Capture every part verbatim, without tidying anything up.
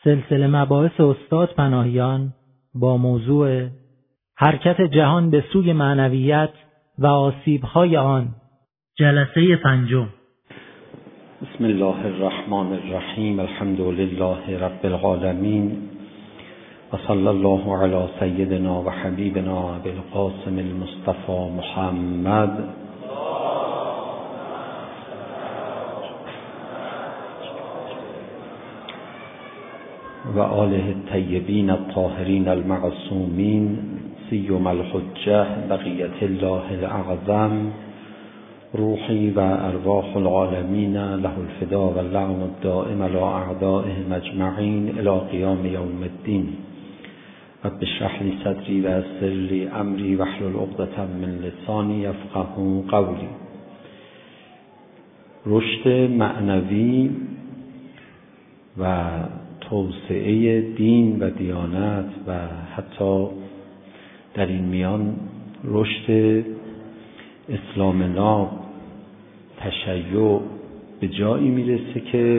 سلسله مباحث استاد پناهیان با موضوع حرکت جهان به سوی معنویت و آسیب‌های آن، جلسه پنجم. بسم الله الرحمن الرحیم. الحمد لله رب العالمین و صلی الله علی سیدنا و حبیبنا ابی القاسم المصطفى محمد و آله الطیبین الطاهرین المعصومین سیما الحجة بقیة الله الاعظم روحی و ارواح العالمین له الفدا و اللعن الدائم علی اعدائهم اجمعین الی قیام یوم الدین. رب اشرح لی صدری و یسر لی امری واحلل عقدة من لسانی یفقهوا قولی. رشد معنوی و توسعه دین و دیانت و حتی در این میان رشد اسلام ناب، تشیع به جایی میرسه که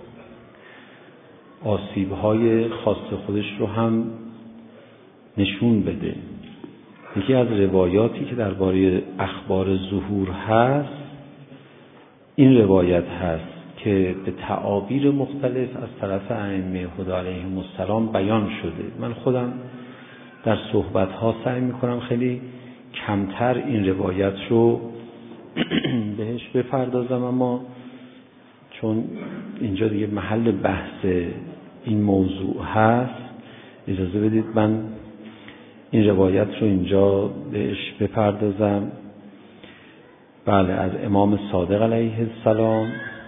آسیب‌های خاص خودش رو هم نشون بده. یکی از روایاتی که درباره اخبار ظهور هست این روایت هست که به تعابیر مختلف از طرف ائمه هدی علیهم السلام بیان شده. من خودم در صحبت‌ها سعی می‌کنم خیلی کمتر این روایت رو بهش بپردازم، اما چون اینجا دیگه محل بحث این موضوع هست اجازه بدید من این روایت رو اینجا بهش بپردازم. بله، از امام صادق علیه السلام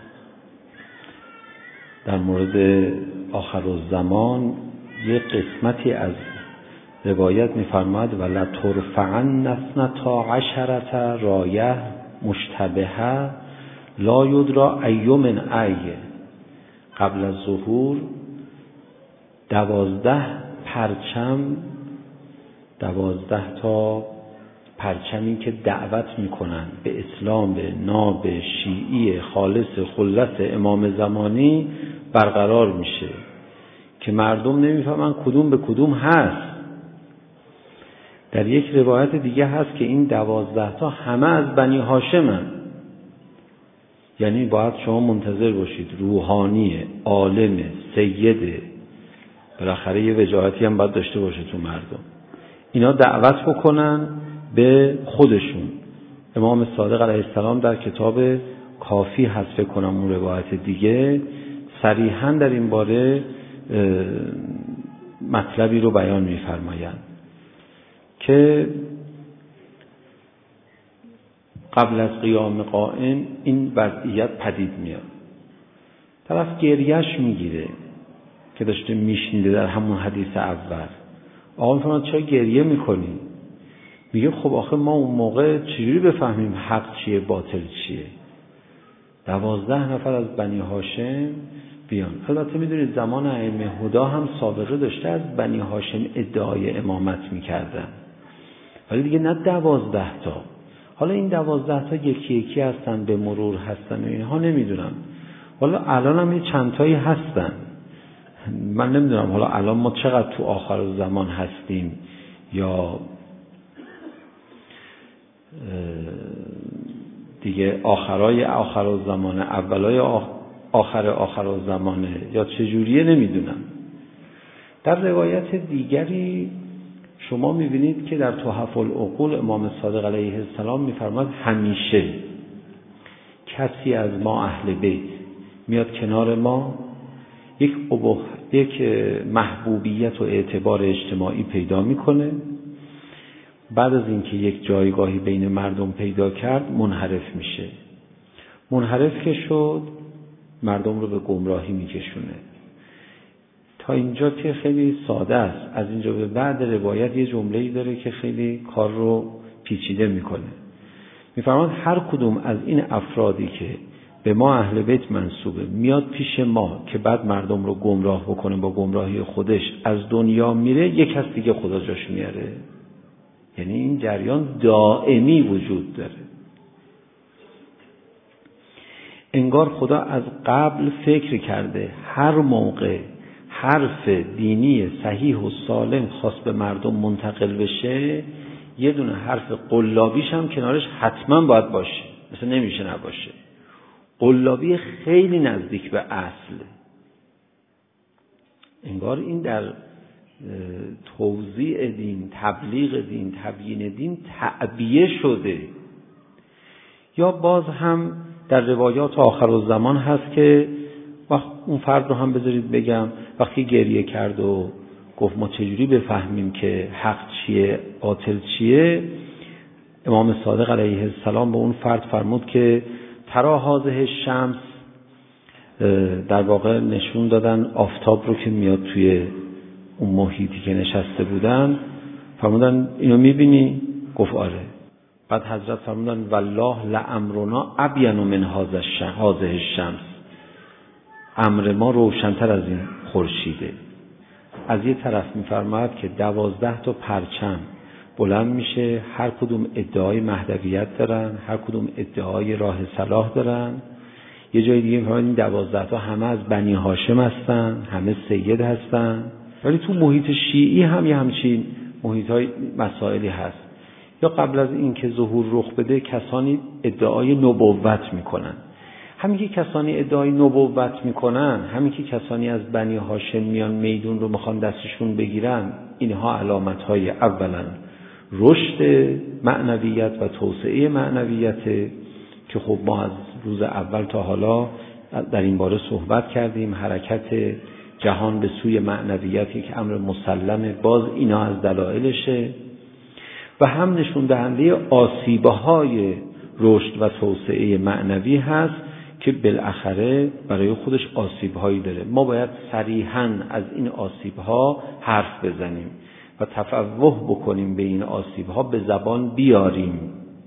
در مورد آخرالزمان یک قسمتی از روایت می‌فرماید و لترفعن اثنتا عشرة رایه مشتبهه لا یدری ای من ای. قبل از ظهور دوازده پرچم، دوازده تا پرچمی که دعوت میکنن به اسلام، به ناب شیعی خالص خلص امام زمانی برقرار میشه که مردم نمیفهمن کدوم به کدوم هست. در یک روایت دیگه هست که این دوازده تا همه از بنی هاشمن، یعنی باید شما منتظر باشید روحانی، عالم، سیده، بالاخره یه وجاهتی هم باید داشته باشه تو مردم، اینا دعوت بکنن به خودشون. امام صادق علیه السلام در کتاب کافی هست فکر کنم اون روایت دیگه صریحاً در این باره مطلبی رو بیان می‌فرمایند که قبل از قیام قائم این وضعیت پدید میاد. طرف گریهش میگیره که داشته میشنیده در همون حدیث اول. آقا میفرماید چرا گریه میکنی؟ میگه خب آخه ما اون موقع چجوری بفهمیم حق چیه باطل چیه؟ دوازده نفر از بنی هاشم بیان. البته میدونید زمان ائمه هدی هم سابقه داشته از بنی هاشم ادعای امامت میکردن، ولی دیگه نه دوازده تا. حالا این دوازده تا یکی یکی هستن، به مرور هستن و اینها نمیدونم. حالا الان هم یه چند تایی هستن، من نمیدونم حالا الان ما چقدر تو آخر الزمان هستیم یا دیگه آخرای آخر الزمان، اولای آخر آخر الزمانه یا چجوریه نمیدونم. در روایت دیگری شما میبینید که در تحف العقول امام صادق علیه السلام میفرماید همیشه کسی از ما اهل بیت میاد کنار ما یک ابوه یک محبوبیت و اعتبار اجتماعی پیدا میکنه، بعد از اینکه یک جایگاهی بین مردم پیدا کرد منحرف میشه. منحرف که شد مردم رو به گمراهی میکشونه. تا اینجا که خیلی ساده است. از اینجا به بعد روایت یه جمله‌ای داره که خیلی کار رو پیچیده میکنه. میفرماید هر کدوم از این افرادی که به ما اهل بیت منسوبه میاد پیش ما که بعد مردم رو گمراه بکنه، با گمراهی خودش از دنیا میره، یک کس دیگه خدا جاش میاره. یعنی این جریان دائمی وجود داره. انگار خدا از قبل فکر کرده هر موقع حرف دینی صحیح و سالم خواست به مردم منتقل بشه، یه دونه حرف قلابیش هم کنارش حتما باید باشه، مثلا نمیشه نباشه. قلابی خیلی نزدیک به اصل، انگار این در توزیع دین، تبلیغ دین، تبیین دین تعبیه شده. یا باز هم در روایات آخرالزمان هست که وقت اون فرد رو هم بذارید بگم، وقتی گریه کرد و گفت ما چجوری بفهمیم که حق چیه باطل چیه، امام صادق علیه السلام به اون فرد فرمود که ترا هذه شمس، در واقع نشون دادن آفتاب رو که میاد توی اون محیطی که نشسته بودن، فرمودن اینو میبینی؟ گفت آره. بعد حضرت فرمودن والله لامرنا ابین من هذه الشمس، امر ما روشن‌تر از این خورشیده. از یه طرف میفرماید که دوازده تا پرچم بلند میشه، هر کدوم ادعای مهدویت دارن، هر کدوم ادعای راه صلاح دارن. یه جای دیگه میفرماید این دوازده تا همه از بنی هاشم هستن، همه سید هستن. ولی تو محیط شیعی هم یه همچین محیط‌های مسائلی هست. یا قبل از این که ظهور رخ بده کسانی ادعای نبوت میکنن. همین که کسانی ادعای نبوت میکنن، همین که کسانی از بنی هاشم میان میدون رو میخوان دستشون بگیرن، اینها علامت‌های اولا رشد معنویت و توسعه معنویت که خب ما از روز اول تا حالا در این باره صحبت کردیم. حرکت جهان به سوی معنویت یک امر مسلمه، باز اینا از دلایلشه. و هم نشون دهنده آسیب‌های رشد و توسعه معنوی هست که بالاخره برای خودش آسیب‌هایی داره. ما باید صریحاً از این آسیب‌ها حرف بزنیم و تفوه بکنیم به این آسیب‌ها، به زبان بیاریم.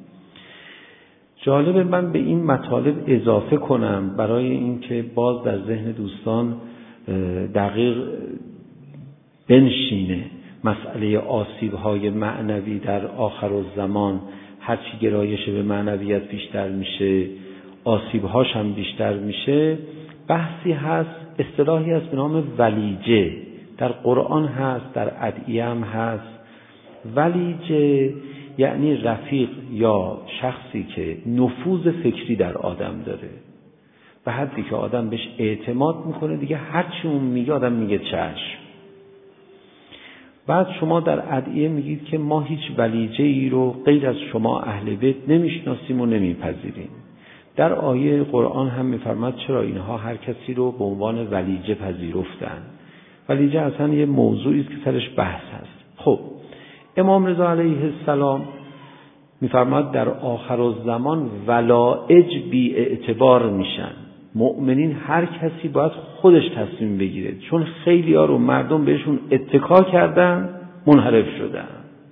جالبه من به این مطالب اضافه کنم برای اینکه باز در ذهن دوستان دقیق بنشینه مسئله آسیب‌های معنوی در آخرالزمان. هرچی گرایش به معنویت بیشتر میشه، آسیب‌هاش هم بیشتر میشه. بحثی هست، اصطلاحی هست به نام ولیجه، در قرآن هست، در ادعیه هم هست. ولیجه یعنی رفیق یا شخصی که نفوذ فکری در آدم داره، به حدی که آدم بهش اعتماد میکنه، دیگه هرچی اون میگه آدم میگه چشم. بعد شما در ادعیه میگید که ما هیچ ولیجه ای رو غیر از شما اهل بیت نمیشناسیم و نمیپذیریم. در آیه قرآن هم میفرماد چرا اینها هر کسی رو به عنوان ولیجه پذیرفتن. ولیجه اصلا یه موضوعی است که سرش بحث هست. خب امام رضا علیه السلام میفرماد در آخرالزمان ولائج بی اعتبار میشن. مؤمنین هر کسی باید خودش تصمیم بگیره، چون خیلی ها رو مردم بهشون اتکا کردن، منحرف شدن.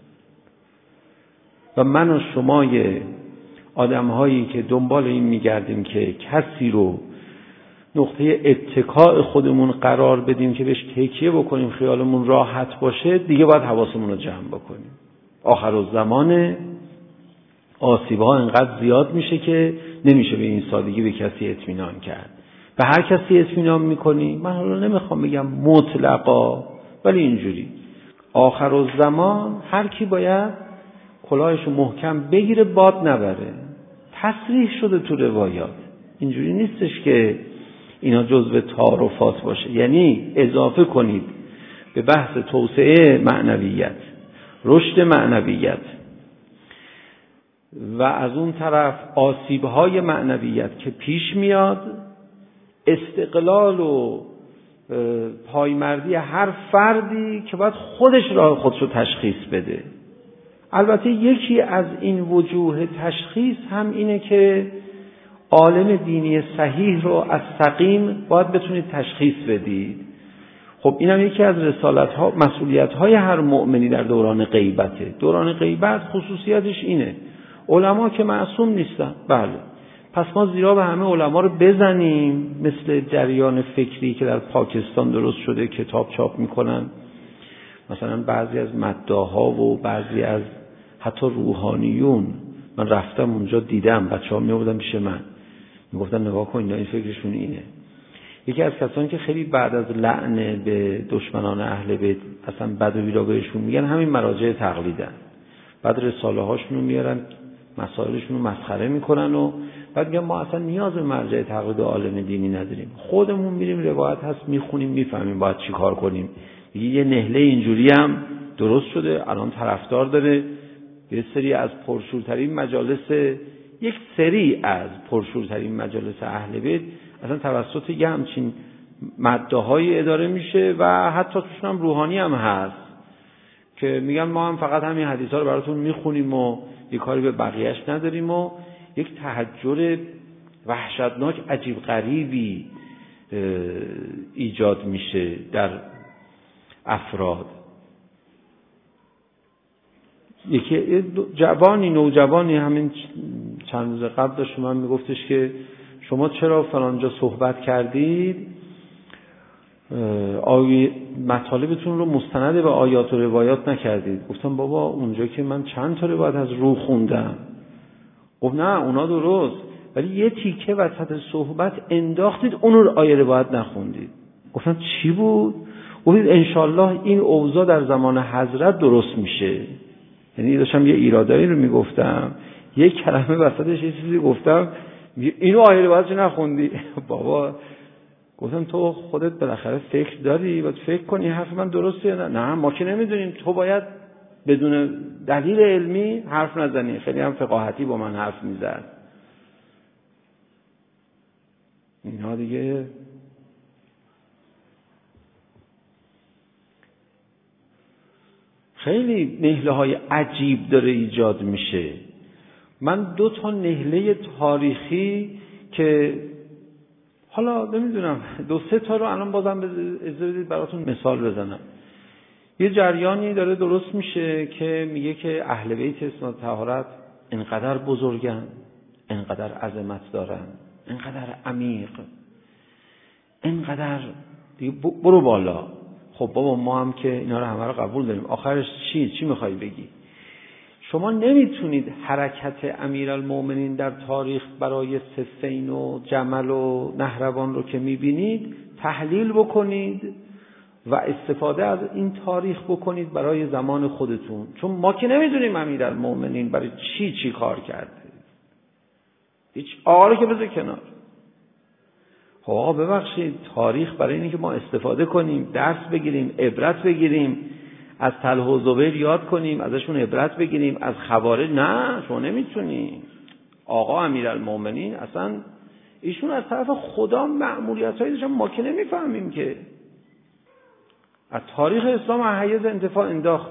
و من و شمای آدم هایی که دنبال این میگردیم که کسی رو نقطه اتکاء خودمون قرار بدیم که بهش تکیه بکنیم خیالمون راحت باشه، دیگه باید حواسمون رو جمع بکنیم. آخرالزمان آسیب‌ها انقدر زیاد میشه که نمیشه به این سادگی به کسی اطمینان کرد. به هر کسی اطمینان میکنی، من حالا نمیخوام بگم مطلقا، ولی اینجوری آخرالزمان هر کی باید کلاهشو محکم بگیره باد نبره. تصریح شده تو روایات، اینجوری نیستش که اینا جزء تعارفات باشه. یعنی اضافه کنید به بحث توسعه معنویت، رشد معنویت و از اون طرف آسیب‌های معنویت که پیش میاد، استقلال و پایمردی هر فردی که باید خودش راه خودش رو تشخیص بده. البته یکی از این وجوه تشخیص هم اینه که عالم دینی صحیح رو از سقیم باید بتونید تشخیص بدید. خب اینم یکی از رسالت‌ها، مسئولیت‌های هر مؤمنی در دوران غیبته. دوران غیبت خصوصیتش اینه، علما که معصوم نیستن. بله، پس ما زیرا به همه علما رو بزنیم، مثل جریان فکری که در پاکستان درست شده، کتاب چاپ میکنن، مثلا بعضی از مداحا و بعضی از حتی روحانیون، من رفتم اونجا دیدم، بچه‌ها میآوردن پیش من میگفتن نگاه کن اینا این فکرشون اینه. یکی از کسانی که خیلی بعد از لعن به دشمنان اهل بیت اصلا بدوی را بهشون میگن همین مراجع تقلیدن. بعد رساله هاشون رو میارن، مسائلشون رو مسخره میکنن و بعد میگن ما اصلا نیاز به مرجع تقلید و عالم دینی نداریم، خودمون میریم روایت هست میخونیم میفهمیم باید چی کار کنیم. یه نهله اینجوری هم درست شده، الان طرفدار داره. یه سری از پرشورترین مجالس یک سری از پرشورترین مجالس اهل بیت اصلا توسط یه همچین مدعاهای اداره میشه و حتی توشون هم روحانی هم هست که میگن ما هم فقط همین حدیثا رو براتون میخونیم و یه کاری به بقیهش نداریم و یک تحجر وحشتناک عجیب غریبی ایجاد میشه در افراد. یکی جوانی نوجوانی همین چند روز قبل داشت من میگفتش که شما چرا فلانجا صحبت کردید آیه مطالبتون رو مستند به آیات و روایات نکردید. گفتم بابا اونجا که من چند تا روایت از روح خوندم. گفت نه اونا درست ولی یه تیکه وسط صحبت انداختید اون رو آیه روایت نخوندید. گفتم چی بود؟ گفتید انشالله این اوضاع در زمان حضرت درست میشه. یعنی داشتم یه ایرادایی رو میگفتم یه کلمه وسطش یه چیزی گفتم اینو آیه روایت نخوندی. بابا گفتم تو خودت بالاخره فکر داری باید فکر کنی حرف من درسته یا نه. نه ما که نمیدونیم، تو باید بدون دلیل علمی حرف نزنی. خیلی هم فقاهتی با من حرف میزد. اینا دیگه خیلی نهله های عجیب داره ایجاد میشه. من دو تا نهله تاریخی که حالا نمیدونم دو سه تا رو الان بازم اجازه بدید براتون مثال بزنم. یه جریانی داره درست میشه که میگه که اهل بیت اسم طهارت انقدر بزرگن، انقدر عظمت دارن، انقدر عمیق، انقدر دیگه برو بالا. خب بابا ما هم که اینا رو همه رو قبول داریم، آخرش چی چی میخوای بگی؟ شما نمیتونید حرکت امیرالمومنین در تاریخ برای صفین و جمل و نهروان رو که میبینید تحلیل بکنید و استفاده از این تاریخ بکنید برای زمان خودتون، چون ما که نمیدونیم امیرالمومنین برای چی چی کار کرده. هیچ آقا رو که بذار کنار. خب آقا ببخشید تاریخ برای اینه که ما استفاده کنیم، درس بگیریم، عبرت بگیریم، از طلحه و زبیر یاد کنیم، ازشون عبرت بگیریم، از خوارج نه. شما نمیتونی. آقا امیرالمومنین اصلا ایشون از طرف خدا مأموریتایی داشتن ما که نمیفهمیم که. از تاریخ اسلام حیز انتفاع انداخت.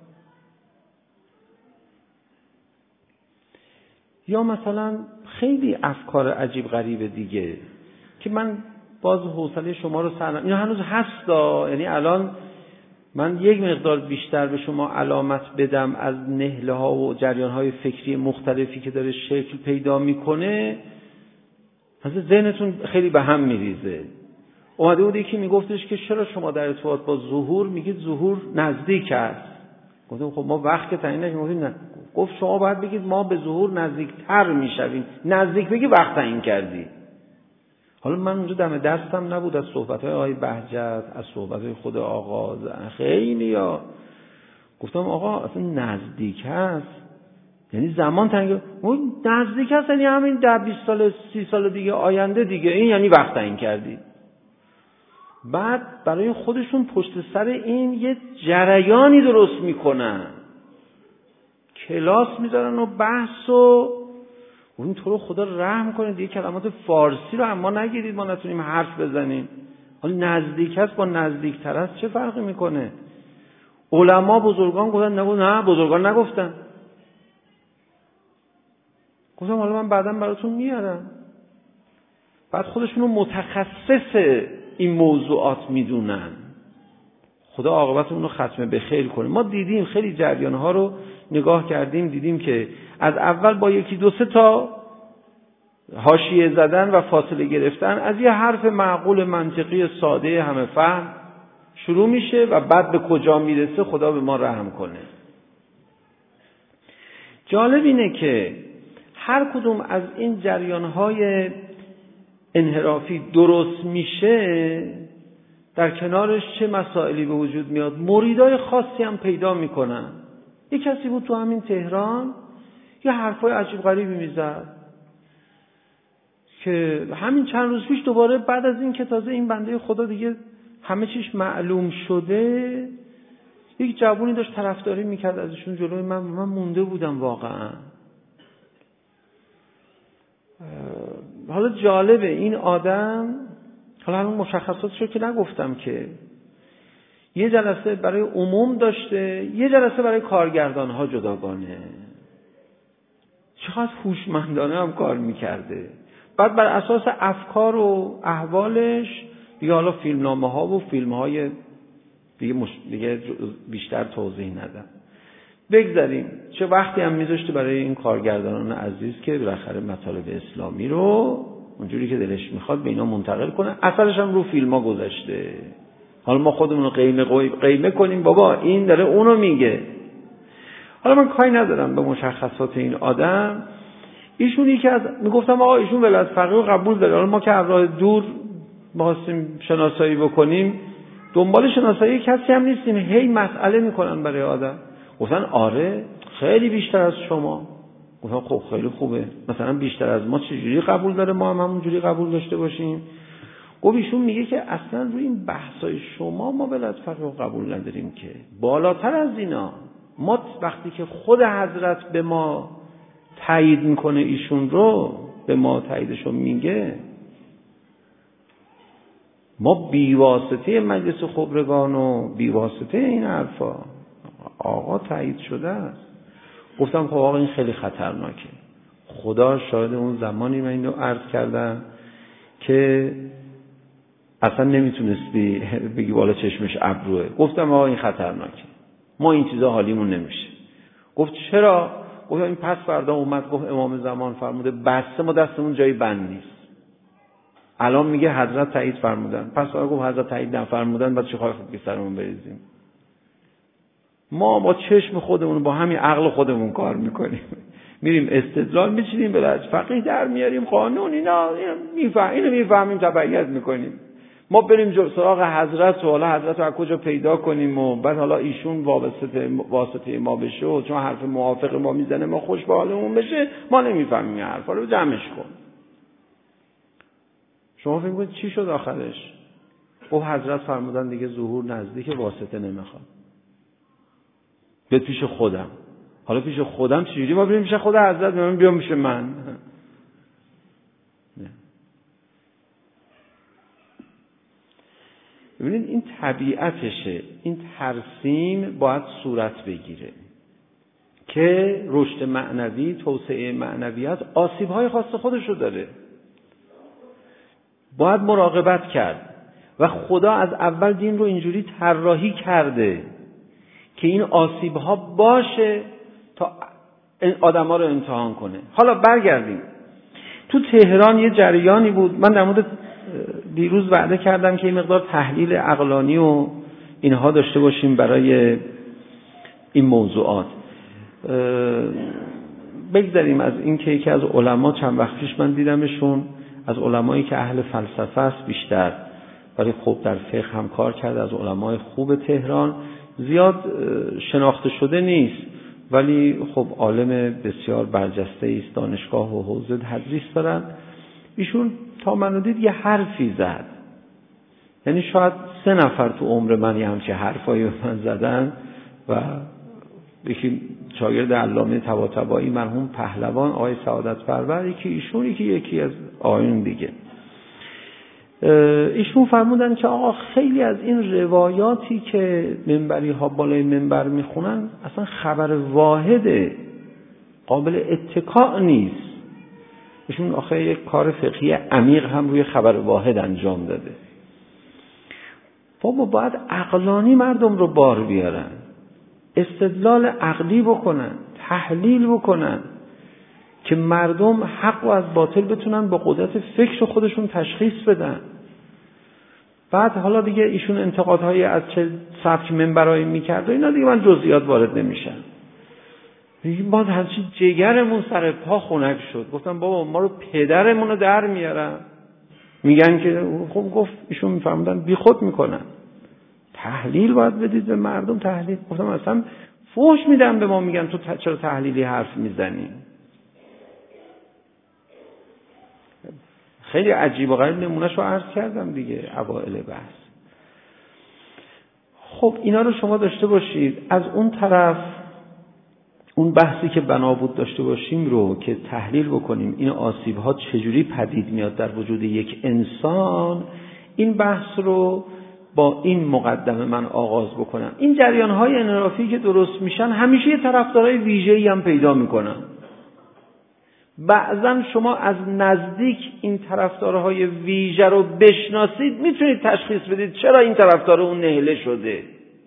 یا مثلا خیلی افکار عجیب غریب دیگه که من باز حوصله شما رو سر اینا هنوز هستا. یعنی الان من یک مقدار بیشتر به شما علامت بدم از نهله ها و جریان های فکری مختلفی که داره شکل پیدا میکنه، مثلا ذهنتون خیلی به هم میریزه. اومده بود یکی میگفتش که چرا شما در ارتباط با ظهور میگید ظهور نزدیک است؟ گفتم خب ما وقت تعیین نکردیم. نه، گفت شما باید بگید ما به ظهور نزدیکتر میشویم. نزدیک بگی وقت تعیین کردی. حالا من اونجا دم دستم نبود از صحبت‌های آقای بهجت، از صحبت‌های خود آقا خیلی ها گفتم آقا اصلا نزدیک هست یعنی زمان تنگ، اون نزدیک هست یعنی همین ده بیست سال سی سال دیگه آینده دیگه، این یعنی وقت تعیین کردی. بعد برای خودشون پشت سر این یه جریانی درست میکنن، کلاس میذارن و بحث و اون تو رو خدا رحم کنید دیگه کلمات فارسی رو اما نگیرید ما نتونیم حرف بزنیم. حالا نزدیک هست با نزدیکتر است چه فرقی میکنه؟ علما بزرگان گفتن نگو نه بزرگان نگفتن. گفتم حالا من بعداً براتون میارم. بعد خودشون رو متخصص این موضوعات میدونن. خدا عاقبت اون رو ختم به خیر کنه. ما دیدیم خیلی جریان ها رو نگاه کردیم، دیدیم که از اول با یکی دو سه تا حاشیه زدن و فاصله گرفتن از یه حرف معقول منطقی ساده همه فهم شروع میشه و بعد به کجا میرسه خدا به ما رحم کنه. جالب اینه که هر کدوم از این جریان‌های انحرافی درست میشه، در کنارش چه مسائلی به وجود میاد؟ مریدای خاصی هم پیدا میکنن. یک کسی بود تو همین تهران یه حرفای عجیب غریبی میزد که همین چند روز پیش دوباره بعد از این که تازه این بنده خدا دیگه همه چیش معلوم شده، یک جوونی داشت طرفداری میکرد ازشون جلوی من، من مونده بودم واقعا. حالا جالبه این آدم، حالا همون مشخصاتشو که نگفتم که، یه جلسه برای عموم داشته، یه جلسه برای کارگردان ها جداگانه. چقدر هوشمندانه هم کار میکرده. بعد بر اساس افکار و احوالش دیگه حالا فیلمنامه ها و فیلم های دیگه, مش... دیگه بیشتر توضیح ندم. بگذاریم چه وقتی هم میذاشته برای این کارگردانان عزیز که بالاخره مطالب اسلامی رو اونجوری که دلش میخواد به اینا منتقل کنه. اثرش هم رو فیلم ها گذاشته. حالا ما خودمون رو قیمه, قیمه کنیم بابا این داره اونو میگه. حالا من کاری ندارم به مشخصات این آدم. ایشون یکی از میگفتم آقا ایشون ولایت فقیه رو قبول داره. حالا ما که از راه دور می‌خواستیم شناسایی بکنیم، دنبال شناسایی کسی هم نیستیم، هی مسئله میکنن برای آدم. گفتن آره خیلی بیشتر از شما. گفتن خب خیلی خوبه، مثلا بیشتر از ما چجوری قبول داره ما هم همونجوری قبول داشته باشیم؟ گفت ایشون میگه که اصلا روی این بحثای شما ما ولایت فقیه رو قبول نداریم، که بالاتر از اینا ما وقتی که خود حضرت به ما تایید میکنه ایشون رو، به ما تاییدشو میگه، ما بیواسطه مجلس خبرگان و بیواسطه این حرفا آقا تایید شده است. گفتم خب آقا این خیلی خطرناکه. خدا شاید اون زمانی من اینو عرض کردم که اصلا نمیتونستی بگی بالا چشمش ابروه. گفتم آقا این خطرناکه، ما این چیزا حالیمون نمیشه. گفت چرا؟ گفتم این پس فردا اومد گفت امام زمان فرموده بسته، ما دستمون جایی بند نیست. الان میگه حضرت تایید فرمودن، پس فردا گفت حضرت تایید نفرمودن، بعد چه خواهی خوب که سرمون بریزیم؟ ما با چشم خودمون با همین عقل خودمون کار میکنیم، میریم استدلال میچینیم، بلد فقیه در میاریم، قانون اینا میفهم، اینو میفهمیم، تبعیت میکنیم. ما بریم جو سراغ حضرت و حالا حضرت رو از کجا پیدا کنیم و بعد حالا ایشون واسطه واسطه ما بشه و چون حرف موافق ما میزنه ما خوش به حالمون بشه، ما نمیفهمیم این حرفا رو، جمعش کن. شما فکر کنید چی شد آخرش؟ گفت حضرت فرمودن دیگه ظهور نزدیک، واسطه نمیخواد. بیاد پیش خودم. حالا پیش خودم چجوری ما بریم پیش خود حضرت؟ من بیام پیش من؟ نه. ببینید این طبیعتشه. این ترسیم باید صورت بگیره که رشد معنوی، توسعه معنویت آسیب‌های خاص خودشو داره. باید مراقبت کرد و خدا از اول دین رو اینجوری طراحی کرده که این آسیب‌ها باشه تا آدم‌ها رو امتحان کنه. حالا برگردیم. تو تهران یه جریانی بود، من در مورد دیروز وعده کردم که این مقدار تحلیل عقلانی و اینها داشته باشیم برای این موضوعات. بگذاریم از این که یکی از علما چند وقت پیش من دیدمشون، از علمایی که اهل فلسفه است بیشتر، ولی خوب در فقه هم کار کرده، از علمای خوب تهران، زیاد شناخته شده نیست ولی خب عالم بسیار برجسته است، دانشگاه و حوزه تدریس دارن. ایشون تا منو دید یه حرفی زد، یعنی شاید سه نفر تو عمر من یه همچه حرفایی من زدن و یکی شاگرد علامه طباطبایی مرحوم پهلوان آقای سعادت پرور، یکی ایشون، یکی یکی از آقایون دیگه. ایشون فرمودن که آقا خیلی از این روایاتی که منبری ها بالای منبر میخونن اصلا خبر واحده، قابل اتکا نیست. ایشون آخه یک کار فقهی عمیق هم روی خبر واحد انجام داده. بابا باید عقلانی مردم رو بار بیارن، استدلال عقلی بکنن، تحلیل بکنن که مردم حق و از باطل بتونن با قدرت فکر خودشون تشخیص بدن. بعد حالا دیگه ایشون انتقادهای از چه سبک منبرایی میکرد و اینا دیگه من جزئیات وارد نمیشم. باز هرچی جگرمون سر پا خنک شد. گفتم بابا ما رو پدرمون رو در میارن. میگن که خب گفت ایشون میفهمدن بی خود میکنن. تحلیل باید بدید به مردم. تحلیل گفتم اصلا فحش میدن به ما، میگن تو چرا تحلیلی حرف میزنی. خیلی عجیب و غریب نمونهشو عرض کردم دیگه اوائل بحث. خب اینا رو شما داشته باشید. از اون طرف اون بحثی که بنا بود داشته باشیم رو که تحلیل بکنیم این آسیب ها چجوری پدید میاد در وجود یک انسان، این بحث رو با این مقدمه من آغاز بکنم. این جریان های انحرافی که درست میشن همیشه یه طرفدارای ویژه‌ای هم پیدا میکنن. بعضا شما از نزدیک این طرفدارهای ویژه رو بشناسید، میتونید تشخیص بدید چرا این طرفدار اون نهله شده.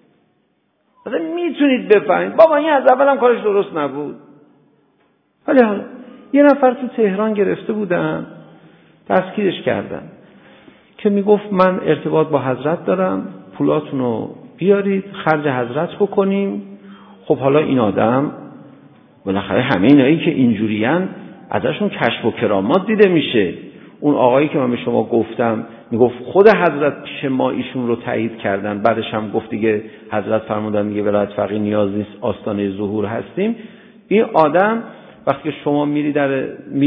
مثلا میتونید بفهمید بابا این از اول هم کارش درست نبود. ولی حالا یه نفر تو تهران گرفته بودن، تسکیرش کردن که میگفت من ارتباط با حضرت دارم، پولاتون رو بیارید خرج حضرت بکنیم. خب حالا این آدم بالاخره همه اینایی که اینجورین ازشون کشف و کرامات دیده میشه. اون آقایی که من به شما گفتم میگفت خود حضرت پیش ما ایشون رو تایید کردن، بعدش هم گفت دیگه حضرت فرمودن دیگه ولایت فقیه نیاز نیست، آستانه ظهور هستیم. این آدم وقتی شما میری در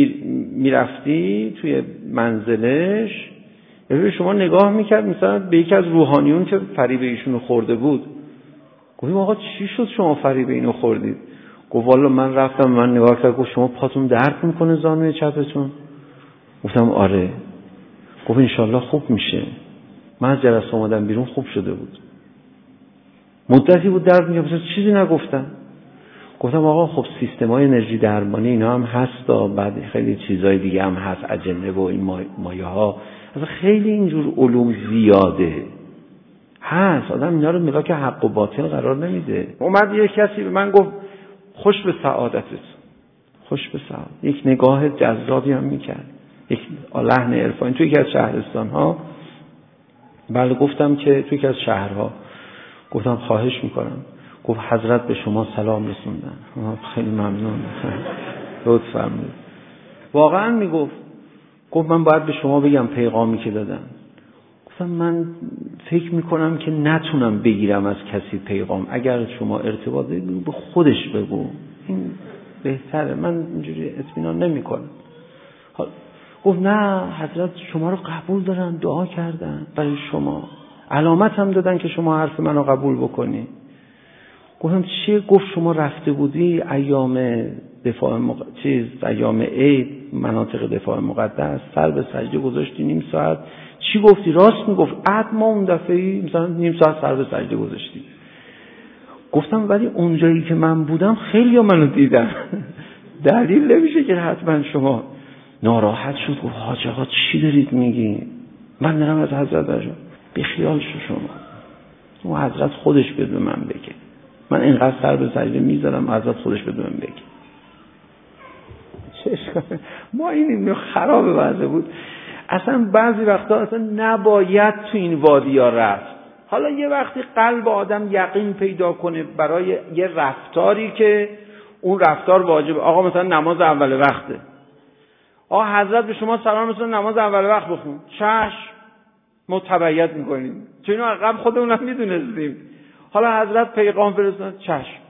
میرفتی توی منزلش، یعنی شما نگاه میکرد مثلا به یکی از روحانیون که فریب ایشونو خورده بود، گفتیم آقا چی شد شما فریب اینو خوردید؟ گفت والا من رفتم من نگاه کردم، گفت شما پاتون درد میکنه زانوی چپتون؟ گفتم آره. گفت انشالله خوب میشه. من از جلسه اومدم بیرون خوب شده بود. مدتی بود درد میکنه چیزی نگفتم. گفتم آقا خب سیستمای انرژی درمانی اینا هم هست و بعد خیلی چیزای دیگه هم هست، اجنه و این مایه ها، از خیلی اینجور علوم زیاده هست. آدم اینا رو ملاک حق و باطل قرار نمیده. اومد یک کسی به من گفت خوش به سعادتت، خوش به سعادت. یک نگاه جذابی هم میکرد، یک لحن عرفانی توی یکی از شهرستان ها. بله گفتم که توی یکی از شهرها. گفتم خواهش میکنم. گفت حضرت به شما سلام رسوندن. خیلی ممنون، لطف فرمودید. واقعا میگفت، گفت من باید به شما بگم پیغامی که دادن. گفتم من فکر میکنم که نتونم بگیرم از کسی پیغام، اگر شما ارتباط دارید به خودش بگو، این بهتره، من اینجوری اطمینان نمیکنم. گفت نه حضرت شما رو قبول دارن، دعا کردن برای شما، علامت هم دادن که شما حرف منو قبول بکنی. گفتم چیه؟ گفت شما رفته بودی ایام دفاع مق... چیز ایام عید مناطق دفاع مقدس، سر به سجده گذاشتی نیم ساعت. چی گفتی؟ راست میگفت. عد ما اون دفعه مثلا نیم ساعت سر به سجده گذاشتی. گفتم ولی اونجایی که من بودم خیلی ها منو دیدن. دلیل نمیشه که حتما شما. ناراحت شد، گفت حاج آقا چی دارید میگی؟ من دارم از حضرت برشم. بیخیال شو شما، اون حضرت خودش بده من بگه، من اینقدر سر به سجده میذارم حضرت خودش بده من بگه. چه اشکاله؟ ما این اینو خراب وضع بود. اصلا بعضی وقتا اصلا نباید تو این وادیا رفت. حالا یه وقتی قلب آدم یقین پیدا کنه برای یه رفتاری که اون رفتار واجبه. آقا مثلا نماز اول وقته، آقا حضرت به شما سلام مثلا نماز اول وقت بخون، چشم ما تبعیت میکنیم، چون اینو قبل خودمون هم میدونستیم. حالا حضرت پیغام فرستادن، چشم.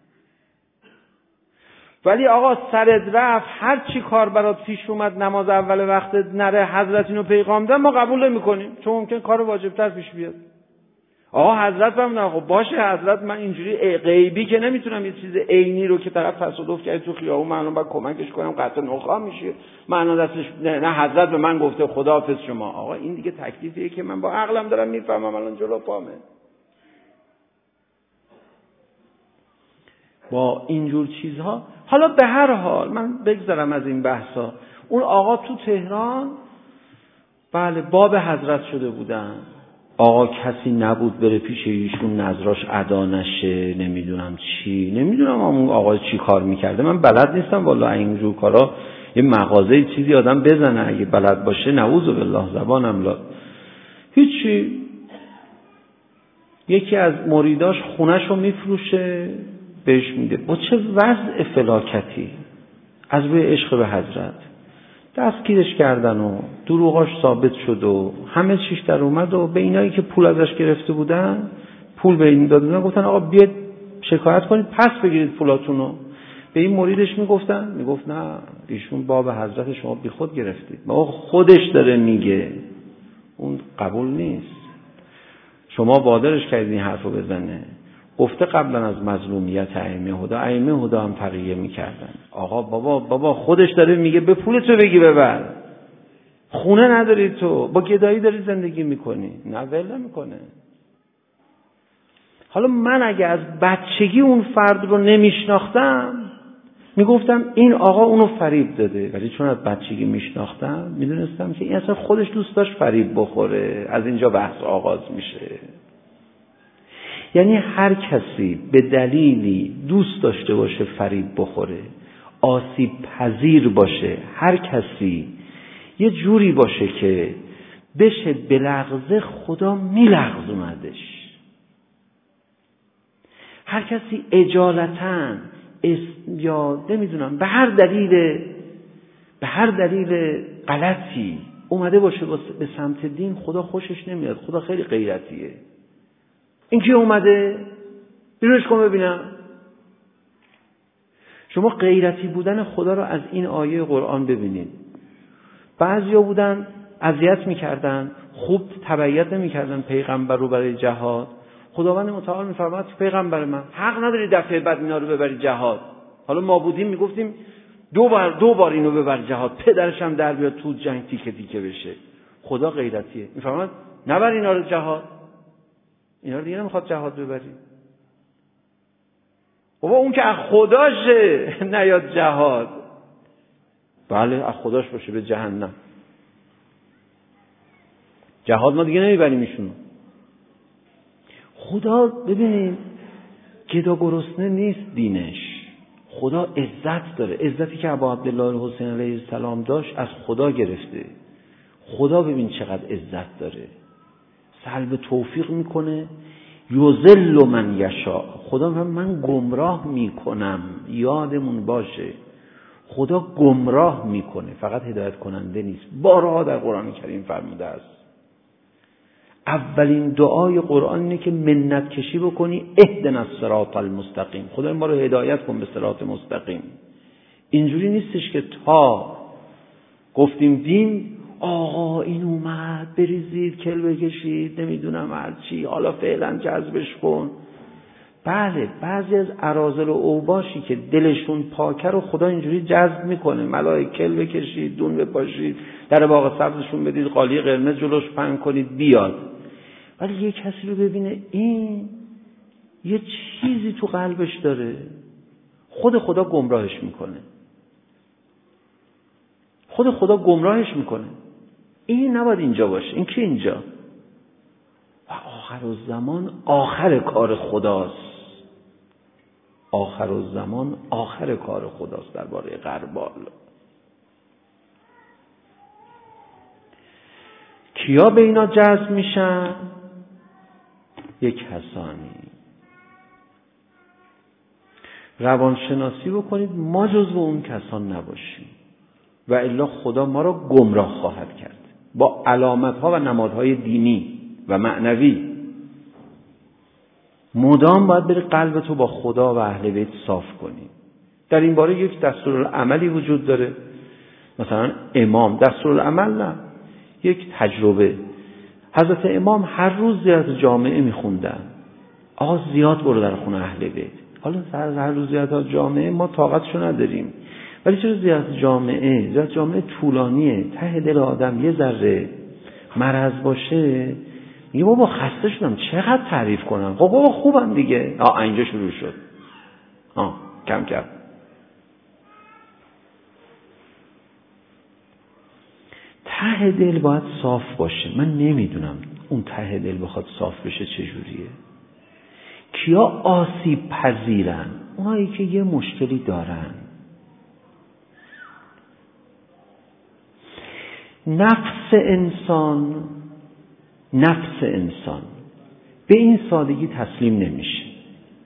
ولی آقا سرت رفت، هر چی کار برات پیش اومد نماز اول وقت نره، حضرت اینو پیغام دادن، ما قبول نمی‌کنیم چون ممکن کار واجب‌تر پیش بیاد. آقا حضرت فرمودن خب باشه حضرت، من اینجوری غیبی که نمیتونم یه چیز عینی رو که طرف تصادف کرد تو خیابون من باید کمکش کنم، قطع نخا میشه، معنا دستش نه, نه حضرت به من گفته خداحافظ شما. آقا این دیگه تکلیفیه که من با عقلم دارم میفهمم الان جلو پامه. با اینجور چیزها. حالا به هر حال من بگذارم از این بحثا. اون آقا تو تهران بله باب حضرت شده بودن. آقا کسی نبود بره پیش ایشون نظراش ادا نشه، نمیدونم چی، نمیدونم اون آقا چی کار میکرده، من بلد نیستم والا اینجور کارا. یه مغازه چیزی آدم بزنه اگه بلد باشه، نعوذ بالله زبانم لا. هیچی. یکی از مریداش خونه‌شو میفروشه بهش میده. با چه وضع فلاکتی از روی عشق به حضرت. دستگیرش کردن و دروغاش ثابت شد و همه چیش در اومد و به اینایی که پول ازش گرفته بودن، پول به این دادن، گفتن آقا بیاید شکایت کنید پس بگیرید پولاتونو. به این مریدش میگفتن، میگفت نه ایشون باب حضرت شما بی خود گرفتید. ما خودش داره میگه، اون قبول نیست. شما وادارش کردین این حرفو بزنه. گفته قبلا از مظلومیت ائمه هدا، ائمه هدا هم تقیه میکردن. آقا بابا بابا خودش داره میگه به پولتو بگی ببر. خونه نداری تو، با گدایی داری زندگی میکنی. نه ول نمیکنه. حالا من اگه از بچگی اون فرد رو نمیشناختم میگفتم این آقا اونو فریب داده، ولی چون از بچگی میشناختم میدونستم که این اصلا خودش دوست داشت فریب بخوره. از اینجا بحث آغاز میشه. یعنی هر کسی به دلیلی دوست داشته باشه فریب بخوره، آسیب پذیر باشه، هر کسی یه جوری باشه که بشه بلغزه خدا میلغزوندش، هر کسی اجالتاً یا نمیدونم به هر دلیل به هر دلیل غلطی اومده باشه به سمت دین، خدا خوشش نمیاد. خدا خیلی غیرتیه. این کی اومده؟ بیرونش کن ببینم. شما غیرتی بودن خدا رو از این آیه قرآن ببینید. بعضیا بودن اذیت میکردن، خوب تبعیت نمیکردن پیغمبر رو برای جهاد. خداوند متعال میفرماد پیغمبر من حق نداری دفعه بعد اینا رو ببری جهاد. حالا ما بودیم میگفتیم دو بار دو بار اینو ببر جهاد، پدرش هم در بیاد تو جنگ تیکه تیکه بشه. خدا غیرتیه، میفرماد نبر اینا رو جهاد. اینا رو دیگه نمیخواد جهاد ببری. بابا اون که از خداشه نیاد جهاد. بله از خداش باشه به جهنم. جهاد ما دیگه نمیبریم ایشونو. خدا ببینید گدا گرسنه نیست دینش. خدا عزت داره. عزتی که ابا عبدالله الحسین علیه السلام داشت از خدا گرفته. خدا ببین چقدر عزت داره. سلب توفیق میکنه. یذل من یشاء. خدا من گمراه میکنم. یادمون باشه خدا گمراه میکنه، فقط هدایت کننده نیست. بارها در قرآن کریم فرموده است. اولین دعای قرآن اینه که منت کشی بکنی اهدنا الصراط المستقیم. خدا ما رو هدایت کن به صراط مستقیم. اینجوری نیستش که تا گفتیم دین آقا این اومد بریزید کل بکشید نمیدونم هرچی حالا فعلا جذبش کن. بله بعضی از اراذل و اوباشی که دلشون پاکه رو خدا اینجوری جذب میکنه. ملائکه کل بکشید، دون بپاشید، در باغ سبزشون بدید، قالی قرمز جلوش پهن کنید بیاد. ولی یه کسی رو ببینه این یه چیزی تو قلبش داره، خود خدا گمراهش میکنه. خود خدا گمراهش میکنه. این نباید اینجا باشه. این که اینجا و آخر الزمان آخر کار خداست. آخر الزمان آخر کار خداست درباره غربال. کیا به اینا جذب میشن؟ یک کسانی روانشناسی بکنید ما جزو اون کسان نباشیم و الا خدا ما را گمراه خواهد کرد با علامت‌ها و نمادهای دینی و معنوی. مدام باید بری قلب تو با خدا و اهل بیت صاف کنی. در این باره یک دستورالعملی وجود داره. مثلا امام دستورالعمل نه، یک تجربه. حضرت امام هر روز زیارت جامعه میخوندن. آقا زیاد برو در خونه اهل بیت. حالا هر روز زیارت جامعه ما طاقتشو نداریم، ولی چرا زیارت جامعه زیارت جامعه طولانیه، ته دل آدم یه ذره مرض باشه میگه بابا خسته شدم چقدر تعریف کنم. خب بابا خوبم دیگه. آه اینجا شروع شد. آه کم کم. ته دل باید صاف باشه. من نمیدونم اون ته دل بخواد صاف بشه چجوریه. کیا آسیب پذیرن؟ اونایی که یه مشکلی دارن. نفس انسان نفس انسان به این سادگی تسلیم نمیشه.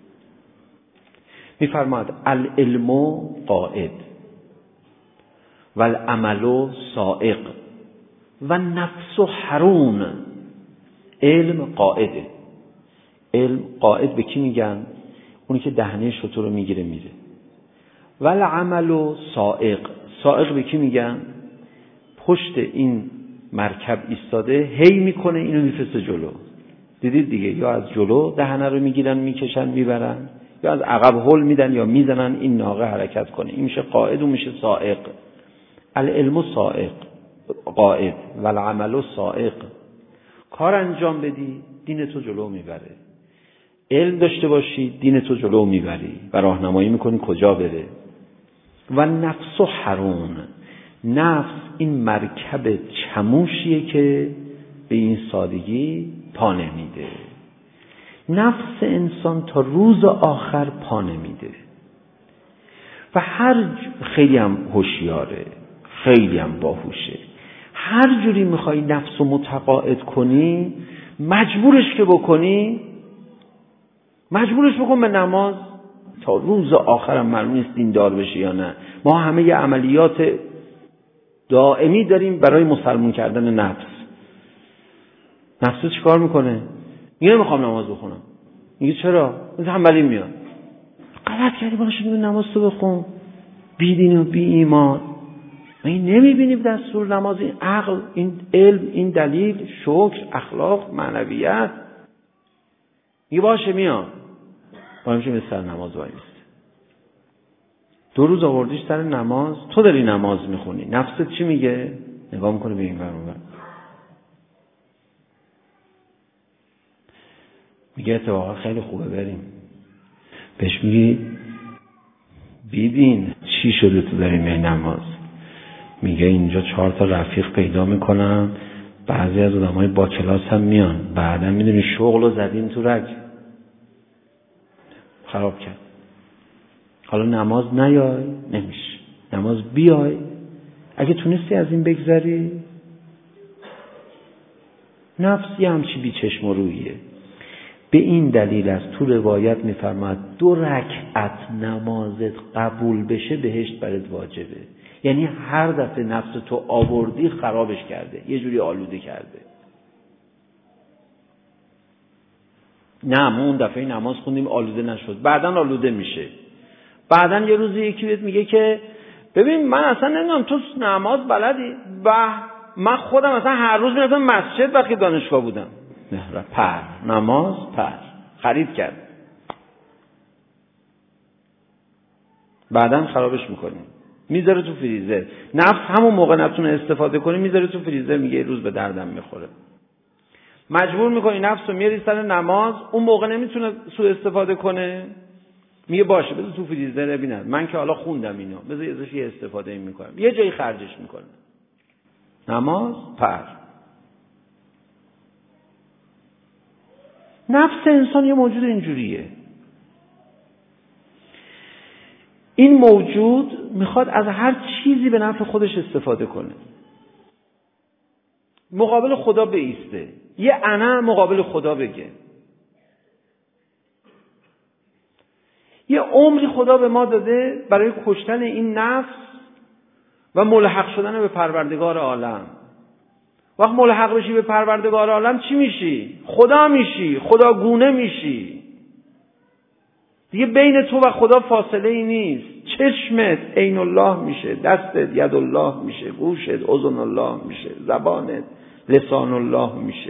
میفرماد العلم قائد و العمل سائق و نفس حرون. علم قائده. علم قائد به کی میگن؟ اونی که دهنه شتر رو میگیره میره. و العمل سائق. سائق به کی میگن؟ پشت این مرکب ایستاده هی میکنه اینو میفرسته جلو. دیدید دیگه، یا از جلو دهنه رو میگیرن میکشن میبرن، یا از عقب هل میدن یا میزنن این ناقه حرکت کنه. این میشه قائد و میشه سائق. العلم سائق، قائد، و العمل سائق. کار انجام بدی دین تو جلو میبره. علم داشته باشی دین تو جلو میبری و راهنمایی میکنی کجا بره. و نفس حرون. نفس این مرکب چموشیه که به این سادگی پا نمیده. نفس انسان تا روز آخر پا نمیده و هر خیلی هم هوشیاره، خیلی هم باهوشه. هر جوری میخوای نفس رو متقاعد کنی، مجبورش که بکنی، مجبورش بکن به نماز، تا روز آخر هم معلوم نیست دیندار بشی یا نه. ما همه یه عملیات دائمی داریم برای مسلمون کردن نفس. نفس چی کار میکنه؟ میگه نمیخوام نماز بخونم. میگه چرا؟ مثل تنبلی میاد. غلط کردی، بالا شدی به نماز تو بخون. بی دین و بی ایمان. ما این نمیبینیم دستور نماز، این عقل، این علم، این دلیل، شکر، اخلاق، معنویت. میگه باشه میاد. باید میشه مثل نماز وایست. دو روز آوردیش سر نماز، تو داری نماز میخونی. نفست چی میگه؟ نگاه میکنه به این ور اون ور. میگه اتفاقا خیلی خوبه بریم. بهش میگی بیبین چی شده تو داری میای نماز؟ میگه اینجا چهار تا رفیق پیدا میکنم، بعضی از آدمای با کلاس هم میان، بعدا میدونی شغل رو زدیم تو رگ، خراب کرد. حالا نماز نیای نمیشه، نماز بیای. اگه تونستی از این بگذری، نفسی همچی بی چشم و رویه. به این دلیل از تو روایت میفرماد دو رکعت نمازت قبول بشه بهشت برات واجبه. یعنی هر دفعه نفس تو آوردی خرابش کرده، یه جوری آلوده کرده. نه ما اون دفعه نماز خوندیم آلوده نشد، بعدن آلوده میشه. بعدن یه روزی یکی بهت میگه که ببین من اصلا نمیدونم تو نماز بلدی، و من خودم اصلا هر روز میرفتم مسجد وقتی دانشگاه بودم. نه پر نماز پر خرید کرد، بعدن خرابش میکنی، میذاره تو فریزر. نفس همون موقع نتونه استفاده کنی میذاره تو فریزر، میگه روز به دردم میخوره. مجبور میکنی نفس رو میاری سر نماز، اون موقع نمیتونه سوء استفاده کنه، میگه باشه بذار تو فریزر ببینم من که حالا خوندم اینو، بذار ازش یه استفاده این میکنم، یه جایی خرجش میکنه. نماز پر. نفس انسان یه موجود اینجوریه. این موجود میخواد از هر چیزی به نفع خودش استفاده کنه. مقابل خدا بایسته، یه انا مقابل خدا بگه. یه عمری خدا به ما داده برای کشتن این نفس و ملحق شدن به پروردگار عالم. وقت ملحق بشی به پروردگار عالم چی میشی؟ خدا میشی، خدا گونه میشی. دیگه بین تو و خدا فاصله ای نیست. چشمت عین الله میشه، دستت ید الله میشه، گوشت اذن الله میشه، زبانت لسان الله میشه.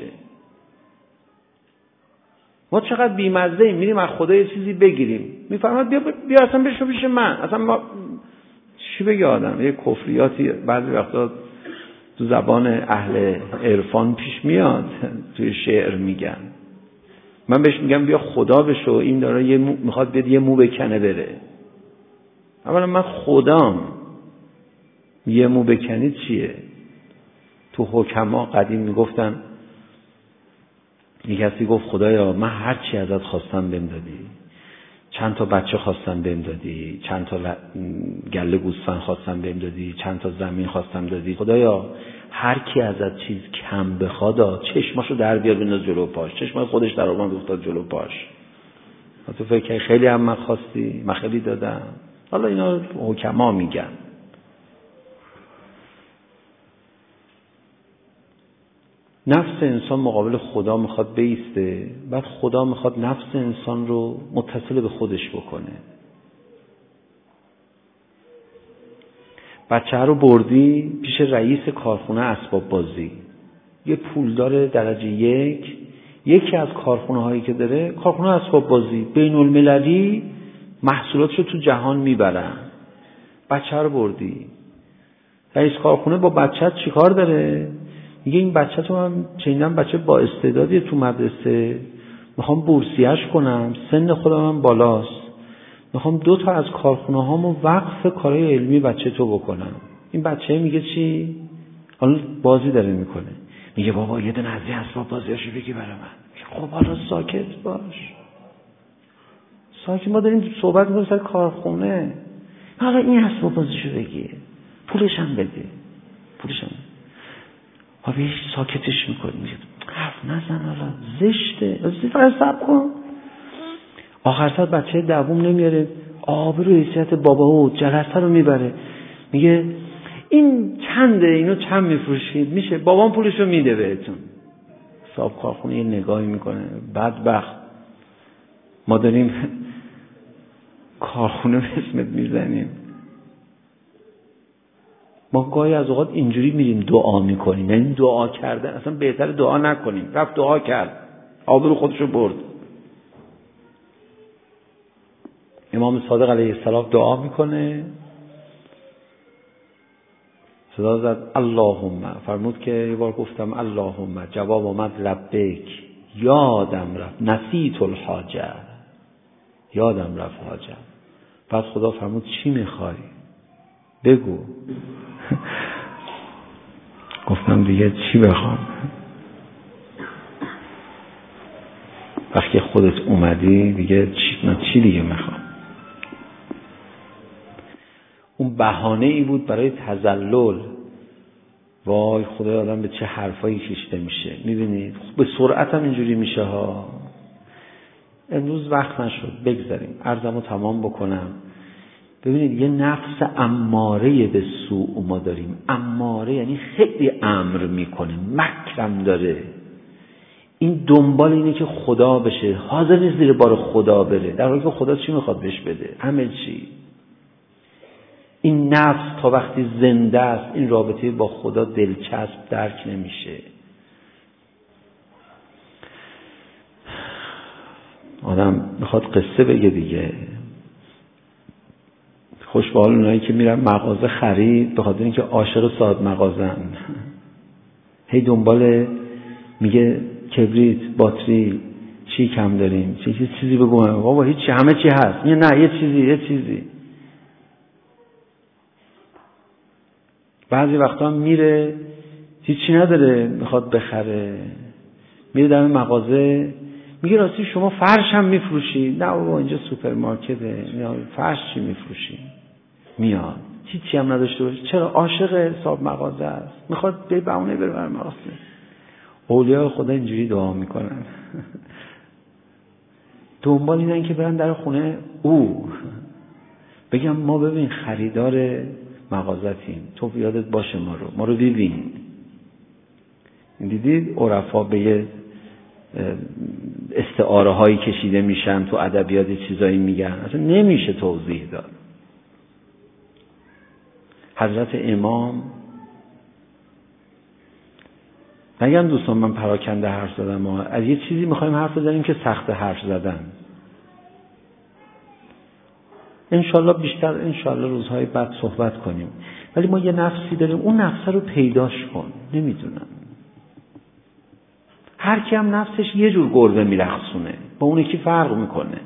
ما چقدر بیمزه ایم، میریم از خدا یه چیزی بگیریم، میفرماد بیا بیا اصلا بشو پیش من. اصلا ما چی بگه آدم؟ یه کفریاتی بعضی وقتا تو زبان اهل عرفان پیش میاد، توی شعر میگن. من بهش میگم بیا خدا بشو، این داره یه مو میخواد بیاد یه مو بکنه بره. اولا من خدام، یه مو بکنید چیه؟ تو حکما قدیم میگفتن، یه کسی گفت خدایا من هر چی ازت خواستم بهم دادی، چند تا بچه خواستم بهم دادی، چند تا گله گوسفند خواستم بهم دادی، چند تا زمین خواستم دادی، خدایا هر کی ازت چیز کم بخواد چشماشو در بیار بنداز جلو پاش. چشمای خودش در آورد افتاد جلو پاش. تو فکر خیلی هم من خواستی، من خیلی دادم. حالا اینا حکما میگن. نفس انسان مقابل خدا میخواد بیسته، بعد خدا میخواد نفس انسان رو متصل به خودش بکنه. بچه رو بردی پیش رئیس کارخونه اسباب بازی، یه پولدار درجه یک، یکی از کارخونه هایی که داره کارخونه اسباب بازی بین المللی محصولاتشو تو جهان میبرن. بچه رو بردی، رئیس کارخونه با بچه چی کار داره؟ میگه این بچه تو من چندم بچه با استعدادیه تو مدرسه، میخوام بورسیه‌اش کنم، سن خودم من بالاست، میخوام دو تا از کارخونه هامو وقف کارهای علمی بچه تو بکنم. این بچه میگه چی؟ حالا بازی داره میکنه، میگه بابا یه دونه از این اسباب بازیاشو بگی برای من. خب حالا ساکت باش، ساکت، ما داریم صحبت میکنیم سر کارخونه، حالا این اسباب بازیشو بگی، پولش هم بده، پولش هم بابا هیچ ساکتش میکنه، میگه حرف نزن، حالا زشته، فقط صبر کن. آخر سر بچه دوم نمیاره، آبرو حیثیت بابا و جلسه رو میبره، میگه این چنده، اینو چند میفروشید؟ میشه بابام پولشو میده بهتون. صاحب کارخونه یه نگاهی میکنه، بدبخت ما داریم کارخونه به اسمت میزنیم. ما گاهی از اوقات اینجوری میریم دعا میکنیم، یعنی دعا کرده اصلا بهتر دعا نکنیم. رفت دعا کرد، آبرو خودشو برد. امام صادق علیه السلام دعا میکنه، صدا زد اللهم، فرمود که یه بار گفتم اللهم، جواب آمد لبیک، یادم رفت، نسیت الحاجه، یادم رفت حاجه. بعد خدا فرمود چی میخوای بگو. گفتم دیگه چی بخوام؟ وقتی خودت اومدی دیگه چی, من چی دیگه میخوام؟ اون بهانه ای بود برای تذلل. وای خدای آدم به چه حرفایی کشیده میشه. میبینید به سرعت هم اینجوری میشه ها. امروز وقت نشد، بگذاریم عرضمو تمام بکنم. ببینید یه نفس اماره به سوء ما داریم. اماره یعنی خیلی امر میکنه، مکرم داره. این دنبال اینه که خدا بشه، حاضر نیست زیر بار خدا بره، در حالی که خدا چی میخواد بهش بده؟ همه چی. این نفس تا وقتی زنده است این رابطه با خدا دلچسب درک نمیشه. آدم میخواد قصه بگه دیگه. خوش به حال اونایی که میرن مغازه خرید به خاطر اینکه عاشق صاحب مغازه‌ن. هی دنبال میگه کبریت، باتری، چی کم داریم، چی چیزی بگو. بابا هیچ، همه چی هست. میگه نه یه چیزی یه چیزی. بعضی وقتا میره هیچی نداره میخواد بخره، میره در مغازه میگه راستی شما فرش هم میفروشی؟ نه بابا اینجا سوپرمارکته، فرش چی میفروشی؟ میاد هیچی هم نداشته باشه. چرا؟ عاشق صاحب مغازه است، میخواد به بهونه بره بر مغازه. اولیاء خدا اینجوری دعا میکنن. دنبال اینن که برن در خونه او بگم ما ببین خریدار مغازتیم، تو یادت باشه ما رو ما رو ببین. دیدید عرفا به یه استعاره هایی کشیده میشن تو ادبیات چیزایی میگن، اصلا نمیشه توضیح داد. حضرت امام، نگم دوستان من پراکنده حرف زدم، ما از یه چیزی میخوایم حرف بزنیم که سخت حرف زدن. انشالله بیشتر انشالله روزهای بعد صحبت کنیم. ولی ما یه نفسی داریم، اون نفس رو پیداش کن. نمیدونم، هر کی هم نفسش یه جور گربه میرقصونه، با اون یکی فرق میکنه.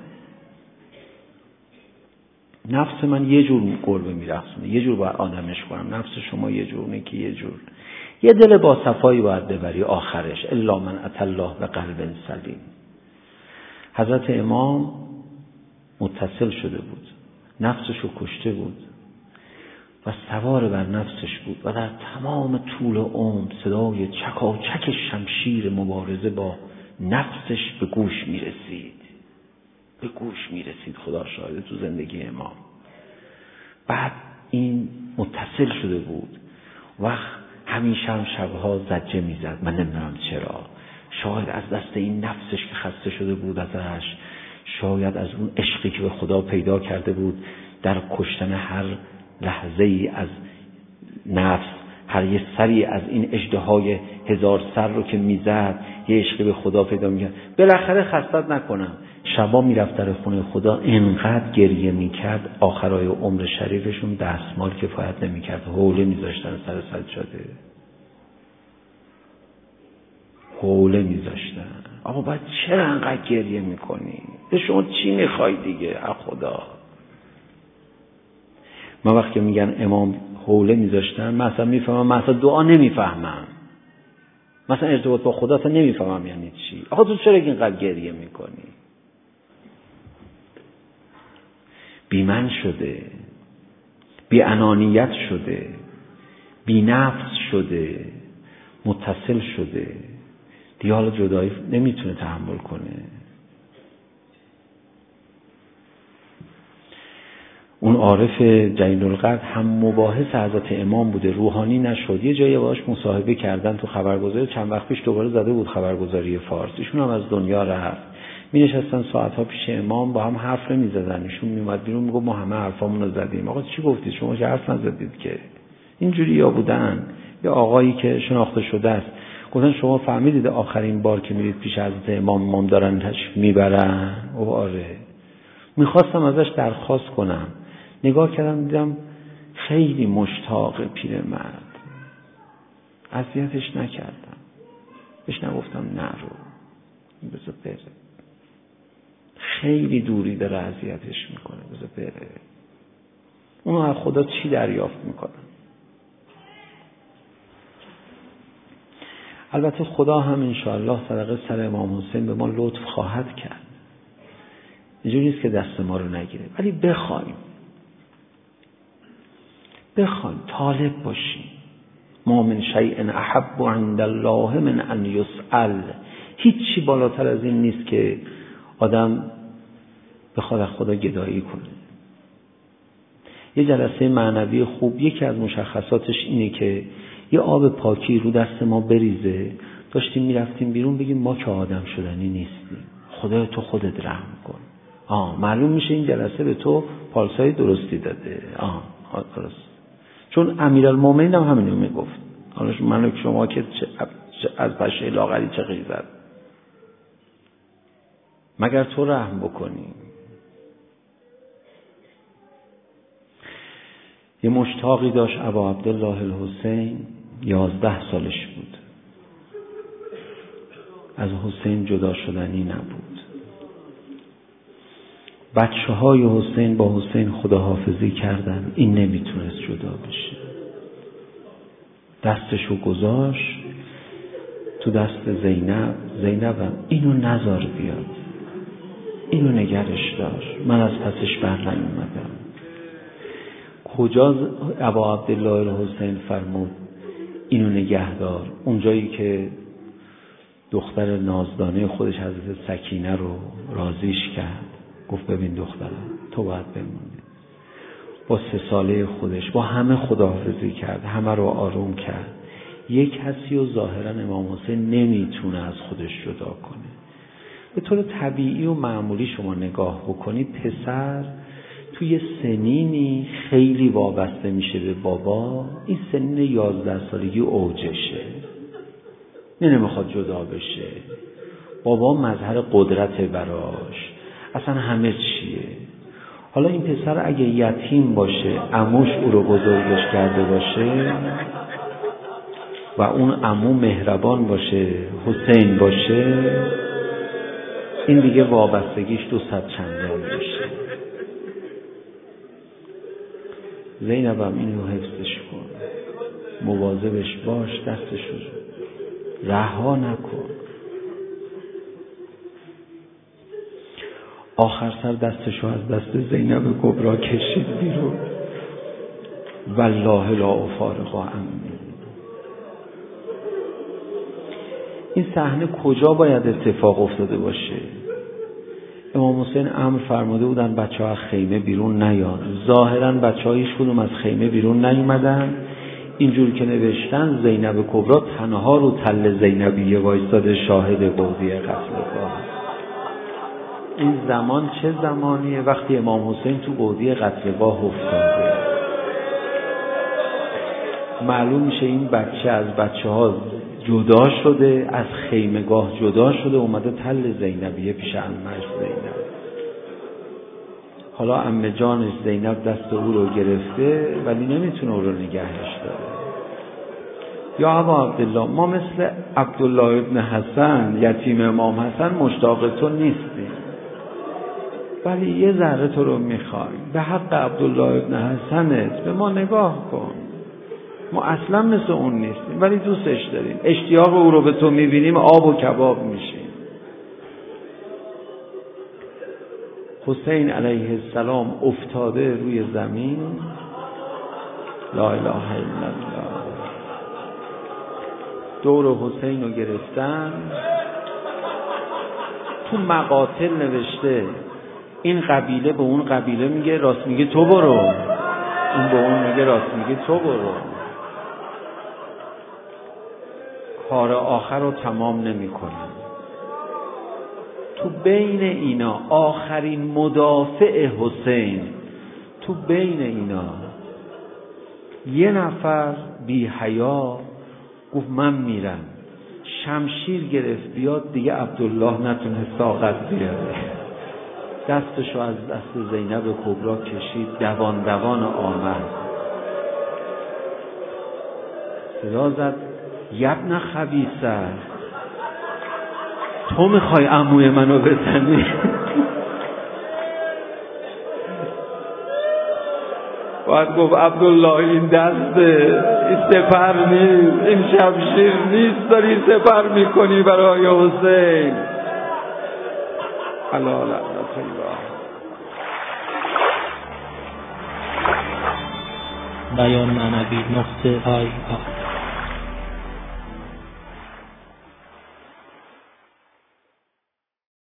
نفس من یه جور گربه میرقصونه، یه جور باید آدمش کنم. نفس شما یه جور، اون که یه جور. یه دل با صفایی باید ببری آخرش. الا من اتى الله بقلب سلیم. حضرت امام متصل شده بود، نفسش رو کشته بود و سوار بر نفسش بود و در تمام طول عمر صدای چکاچک شمشیر مبارزه با نفسش به گوش میرسید. به گوش میرسید. خدا شاهده تو زندگی امام. بعد این متصل شده بود و همیشه هم شبها زجه میزد. من نمیدونم چرا، شاید از دست این نفسش که خسته شده بود ازش، شاید از اون عشقی که به خدا پیدا کرده بود در کشتن هر لحظه ای از نفس، هر یه سری از این اژدهای هزار سر رو که میزد یه عشقی به خدا پیدا میکرد. بالاخره خستت نکنم، شبا میرفت در خونه خدا، انقدر گریه میکرد آخرای عمر شریفشون دستمال کفایت نمیکرد، حوله میذاشتن سر سجاده، حوله میذاشتن. آقا بعد چرا انقدر گریه میکنی؟ به شما چی میخوای دیگه از خدا؟ من وقتی میگن امام حوله میذاشتن، مثلا میفهمم، مثلا دعا نمیفهمم، مثلا ارتباط با خدا تا نمیفهمم یعنی چی. آقا تو چرا اینقدر گریه میکنی؟ بی من شده، بی انانیت شده، بی نفس شده، متصل شده، دیگه حالا جدایی نمیتونه تحمل کنه. اون عارف جلیل القدر هم مباحث حضرت امام بوده، روحانی نشد. یه جایی باهاش مصاحبه کردن تو خبرگزاری، چند وقت پیش دوباره زده بود خبرگزاری فارس، ایشون هم از دنیا رفت. می نشستن ساعتها پیش امام، با هم حرف نمی زدن. ایشون می اومد بیرون میگفت ما همه حرفامون رو زدیم. آقا چی گفتید؟ شما که حرف نزدید که. اینجوری یا بودن. یا آقایی که شناخته شده است گفتن شما فهمیدید آخرین بار که میرید پیش حضرت امام امام دارن تشریف میبرن؟ او آره. میخواستم ازش درخواست کنم، نگاه کردم دیدم خیلی مشتاق پیرمرد، اذیتش نکردم، بهش نگفتم نرو، بذار بره، خیلی دوری داره اذیتش میکنه، بذار بره. اونو از خدا چی دریافت میکنه؟ البته خدا هم انشاءالله صدقه سر امام حسین به ما لطف خواهد کرد، اینجوری نیست که دست ما رو نگیره، ولی بخوایم بخوایم طالب باشیم. ما من شیء احب عند الله من ان یسأل. هیچی بالاتر از این نیست که آدم بخواد از خدا گدایی کنه. یه جلسه معنوی خوب یکی از مشخصاتش اینه که یه آب پاکی رو دست ما بریزه، داشتیم میرفتیم بیرون بگیم ما که آدم شدنی نیستیم، خدا تو خودت رحم کن. آه معلوم میشه این جلسه به تو پالسای درستی داده. آه درست. چون امیرالمومنین هم همینو میگفت. حالا من شما که از پشه لاغری چه غیزد، مگر تو رحم بکنی. یه مشتاقی داشت ابا عبدالله الحسین، یازده سالش بود، از حسین جدا شدنی نبود. بچه های حسین با حسین خداحافظی کردن، این نمیتونست جدا بشه. دستشو گذاشت تو دست زینب، زینبم اینو نذار بیاد، اینو نگرش دار، من از پسش بر نیومدم. کجا ابا عبدالله الحسین فرمود اینو نگه دار؟ اونجایی که دختر نازدانه خودش حضرت سکینه رو راضیش کرد، گفت ببین دخترم تو باید بمونی. با سه ساله خودش با همه خداحافظی کرد، همه رو آروم کرد. یک کسی و ظاهرا امام حسین نمیتونه از خودش جدا کنه. به طور طبیعی و معمولی شما نگاه بکنید، پسر توی سنینی خیلی وابسته میشه به بابا. این سنین یازده سالگی اوجشه، نه نمیخواد جدا بشه. بابا مظهر قدرت براش، اصلا همه چیه. حالا این پسر اگه یتیم باشه، عموش او رو بزرگش کرده باشه و اون عمو مهربان باشه، حسین باشه، این دیگه وابستگیش دو صد چندان میشه. زینبم اینو حفظش کن، مواظبش باش، دستشو رها نکن. آخر سر دستشو از دست زینب کبرا کشید بیرون. والله لا افارق عمی. این صحنه کجا باید اتفاق افتاده باشه؟ امام حسین امر فرموده بودن بچه‌ها از خیمه بیرون نیان. ظاهرا بچه‌ها هیچ کدوم از خیمه بیرون نیومدن. اینجور که نوشتن زینب کبرا تنها رو تل زینبیه وایستاده شاهد قاضی قتلگاه. این زمان چه زمانیه؟ وقتی امام حسین تو قاضی قتلگاه افتاده، معلوم میشه این بچه از بچه ها جدا شده، از خیمگاه جدا شده، اومده تل زینبیه پیش عمه‌اش زینب. حالا عمه جانش زینب دست او رو گرفته ولی نمیتونه او رو نگهش داره. یا ابا عبدالله، ما مثل عبدالله ابن حسن یتیم امام حسن مشتاق تو نیستیم، ولی یه ذره تو رو میخوایم. به حق عبدالله ابن حسنت به ما نگاه کن. ما اصلا مثل اون نیستیم ولی دوستش داریم. اشتیاق او رو به تو میبینیم آب و کباب میشیم. حسین علیه السلام افتاده روی زمین، لا اله الا الله، دور حسین رو گرفتن. تو مقاتل نوشته این قبیله به اون قبیله میگه راست میگه تو برو، اون به اون میگه راست میگه تو برو. کار آخر رو تمام نمی کنن. تو بین اینا آخرین مدافع حسین، تو بین اینا یه نفر بی حیا گفت من میرم، شمشیر گرفت بیاد دیگه عبدالله نتونه طاقت بیاره، دستشو از دست زینب کبرا کشید، دوان دوان آمد، صدا زد یبن خبیثه، تو میخوای عموی منو بزنی؟ باید گفت عبدالله این دسته، این سپر نیست، این شمشیر نیست داری سپر میکنی برای حسین. علا لعنت الله. بیان معنوی نقطه آی